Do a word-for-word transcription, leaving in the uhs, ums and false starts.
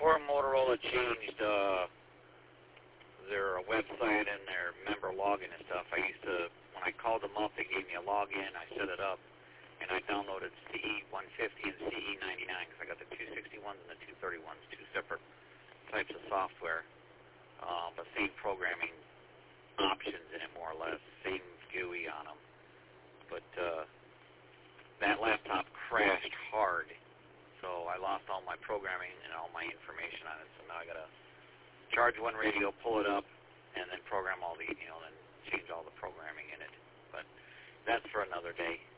before Motorola changed uh, their website and their member login and stuff, I used to, when I called them up, they gave me a login, I set it up, and I downloaded C E one fifty and C E ninety-nine, because I got the two sixty-ones and the two thirty-ones, two separate types of software, uh, but same programming options in it, more or less, same G U I on them. But uh, that laptop crashed hard, so I lost all my programming and all my information on it. So now I got to charge one radio, pull it up, and then program all the, you know, then change all the programming in it. But that's for another day.